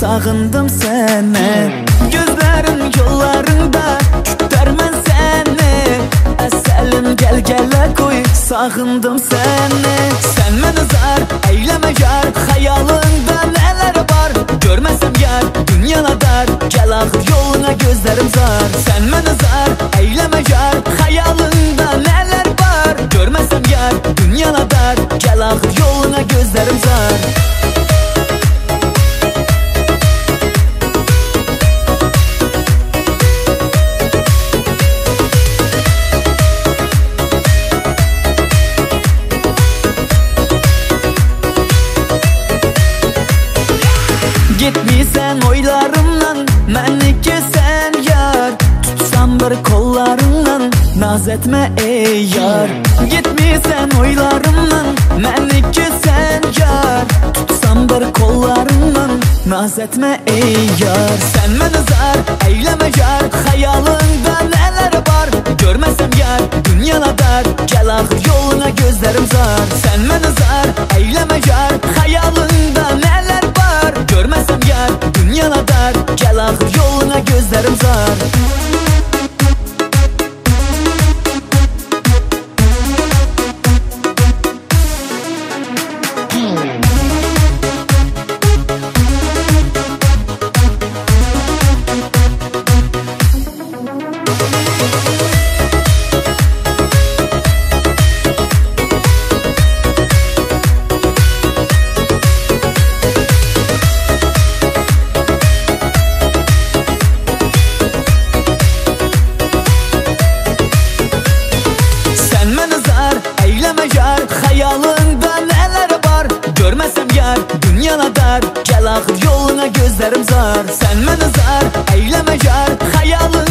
sağındım seni. Gözlerin yollarında tutarman seni. Eselim gel gele koy, sağındım seni. Sen beni zar eyleme yar, hayalında neler var. Görmesem yar, dünyana dar. Gel ahır yoluna gözlerim zar. Sen beni zar eyleme yar, hayalında neler var. Görmesem yar, dünyana dar. Gel ahır yoluna gözlerim zar. Gitmiysen oylarımdan, menniki sen yar. Tutsam bir kollarından, naz etme ey yar. Gitmiysen oylarımdan, menniki sen yar. Tutsam bir kollarından, naz etme ey yar. Sen beni zar eyleme yar, hayalında neler var. Görmesem yar, dünyana dar. Gel ahır yoluna gözlerim zar. Sen beni zar eyleme yar, hayalında neler var. Görmesem yar, dünyana dar. Gel ahır yoluna gözlerim zar. Hayalında neler var. Görmesem yar, dünyana dar. Gel ahır yoluna gözlerim zar. Sen beni zar eyleme yar, hayalında